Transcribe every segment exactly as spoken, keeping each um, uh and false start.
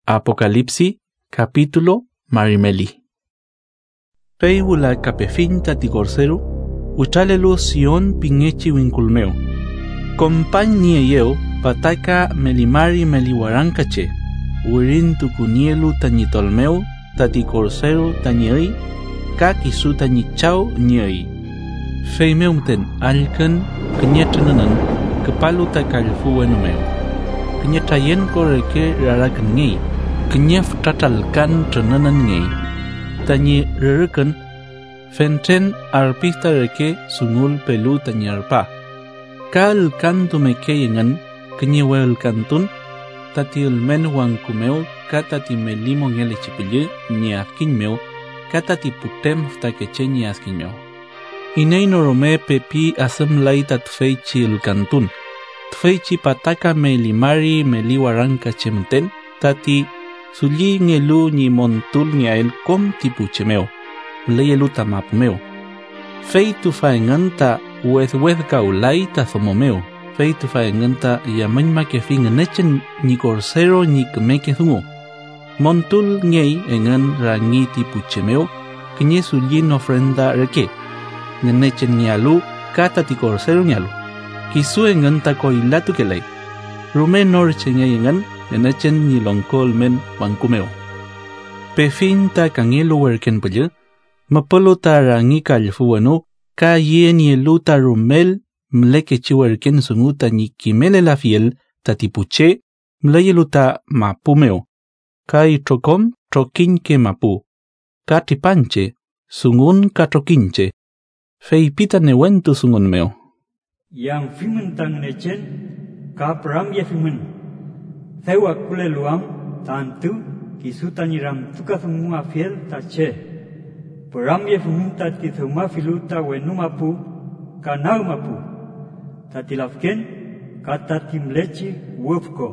Apocalipsis, capítulo Marimeli. Peibula capefinta ti corcero, uchalelu sion pingechi winculmeo. Compañía yeo, pataka melimari meliwarancache, urin tucunielu tañitolmeo, tati corcero tañei, kakisu tañichao ñei. Feimeumten alcan, knyetananan, kepalu takalfu enomeo. Knyetayen koreke rarakan ngei, knyef tatalkan trananan ngei. Tañi rarakan, fenten arpista reke sungul pelu tañarpa. Kal kantu mekeyengan, knyewel kantun, tati ulmen wankumeo, katati melimo ngele chipilye, nyaskinmeo, katati putem ftakeche nyaskinmeo. Inei norome pepi asem laita tfeichi el kantun. Tfeichi pataka melimari meliwaranka chemten, tati suli ngelu ni montul ni ael kom tipuchemeo, leyelu tamapumeo. Fei tu faenganta uezwez kaulaita thomomeo, fei tu faenganta yamanma ke fin nechen ni corsero ni kmeke thungo. Montul ngei engan rangi tipuchemeo, knye sulin ofrenda reke. Nechen nyalu kata ti corsero nyalu. Kisu engan ta koilatu kelay. Rume norche ngayengan nechen ni longkol men wangkumeo. Pefin ta kangelu werken pele, mapolo ta rangi kalfuano, ka ye ni eluta rumel mleke chiwerken sunguta ni kimele la fiel tatipuche mleyeluta mapumeo. Ka itrokom trokinke mapu. Ka tipanche sungun ka trokinche. Feipita newentu sungun meo. Yang fimen tang nechen, ka pram ye fimen. Thewa kule luam, tantu, kisuta niram tuka thumua fiel tache. Pram ye fimen tati thuma filuta wenumapu, ka naumapu. Tati lafken, ka tati mlechi wufko.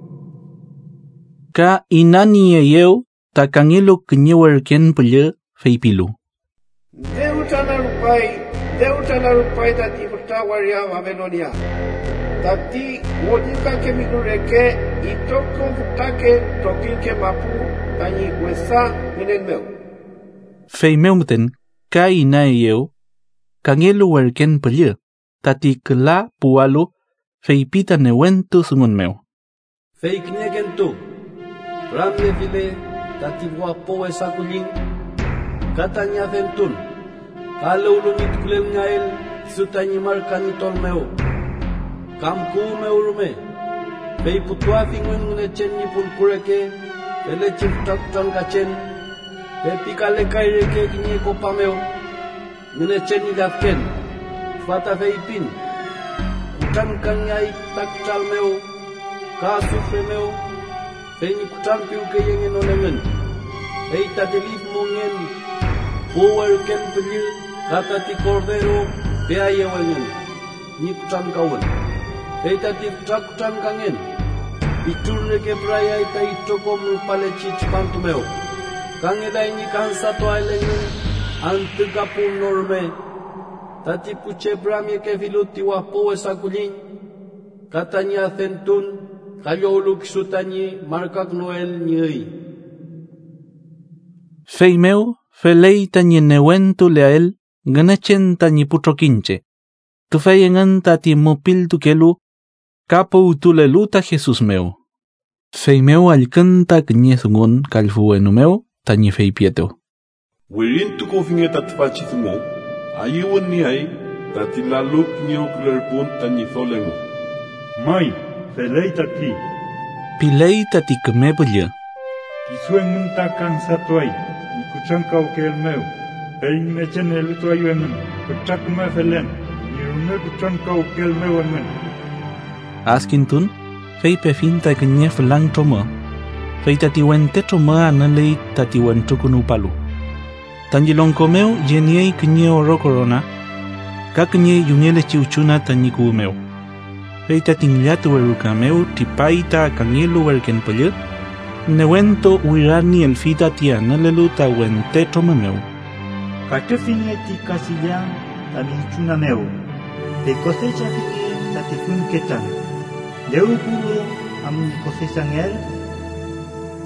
Ka inani yeo, ta kangelo knyewerken pele feipilu. Deutana rupai, deutana rupai tati futawaria Babilonia. Tati wodika ke mikureke itoko futake tokinke mapu tani wesa minelmeo. Feimeumten ka inaeo kangelu werken pele tati kla pualu feipita newentu sungunmeo. Feiknegentu ramye vile tati wapo esakulin katanya ventun kalau lumit kulem ngael sutani markani tolmeo kamku meurume bei putwa fingun nechen ni pulkureke ele chiftak tan kachen be pikale kaireke kini kopameo nechen ni dafken fata veipin kutan kanyai tak chalmeo ka sufemeo beni kutan piuke yengen onemen bei tadelif mongen power ken penyil kata ti cordero be ayewangen ni kutan kawan bei tati trak kutan kangen biturne ke praya ita itoko mupale chich pantumeo kangeda ni kansa to ailengen ante kapun norme tati puche bramye ke viluti wa powe sakulin katanya thentun kayoluk sutani markak noel nyei. Feimeu felei tañi newentu leael ganechen tañi putrokinche. Tu feyengan tati mopil tukelu kapo utuleluta Jesus meu. Feimeu alcanta knyezungun kalfuenu meu tañi feipieteo. Wirin tu kofinge tatfachi thungo, ayuan ni ay tati laluk nyo klerpun tañi tholengo. Mai, felei tati. Pilei tati kmebulye. Kisuen munta kansa tuai, ni kuchanka ukel meu. Pein nechen el tuai wemen, kuchak me felen, ni rume kuchanka ukel meu wemen. Askintun, fei pefinta knyef lang toma. Fei tati wente toma analei tati wentukunu palu. Tanjilong komeu jeniei knye oro corona, ka knye yungele chiuchuna tanyiku meu. Fei tati ngliatu werukameu tipaita kangelu werken pele, newento uirani el fita tia naleluta wente toma meu. Kate finye ti kasilian tani chuna meu. Te cosecha fike tati fun ketan. Deu puro am cosecha ngel.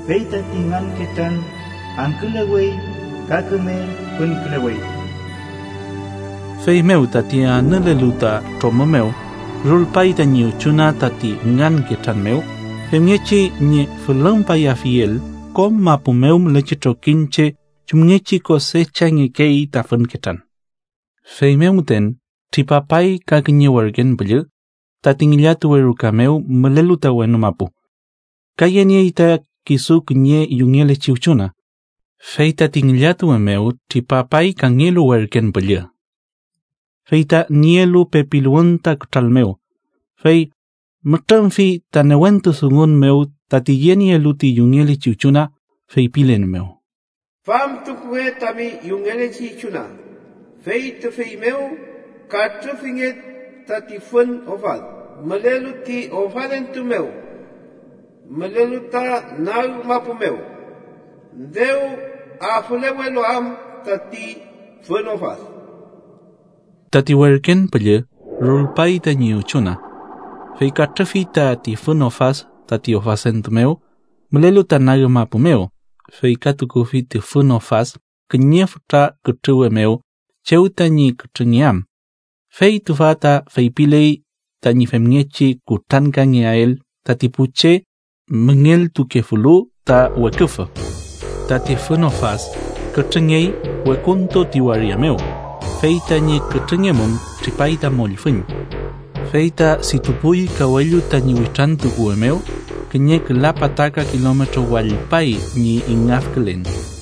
feita tingan ketan angkelewei kakeme pun kelewei. Fei meu tati a neleluta tomo meu, rulpai ta niu chuna tati ngan ketan meu, femngechi nye fulampai a fiel, kom mapu meu mlechito kinche, chumngechi ko secha nge kei ta fun ketan. Fei meu muten, tipapai kakinye wargen belu, tati ngiliatu weruka meu mleluta wenu mapu. Kaya nye ita kisuk nye yungele chiuchuna. Fei tati ngiliatu meu tipapai kangelu wargen belu. Feita nielu pepiluanta kutal meu. Fei mtamfi tanewentu sungun meu tati yeni eluti yungele chiuchuna fei pilen meu. Fam tukwe tami yungele chichuna. Fei te fei meu katu finget tati fun oval. Meleluti ovalentu meu. Meleluta nau mapu meu. Deu afulewelo am tati fun oval. Tati werken pele rulpai ta niu chuna. Fei katrafi tati fun ofas tati ofasentu meu. Melelu tanaga mapu meu. Fei katukufi ti fun ofas kenye futa kutuwe meu. Cheu tanyi kutungiam. Fei tufata fei pilei tanyi femngechi kutanka ngiael tati puche mengel tukefulu ta wekufa. Tati fun ofas kutungei wekunto tiwaria meu. Feita nye ketengemum tripaita molifun. Feita situpui kawelu tanyi witantu kuemeu, kenye kelapataka kilometro walpai ni ingaf kelen.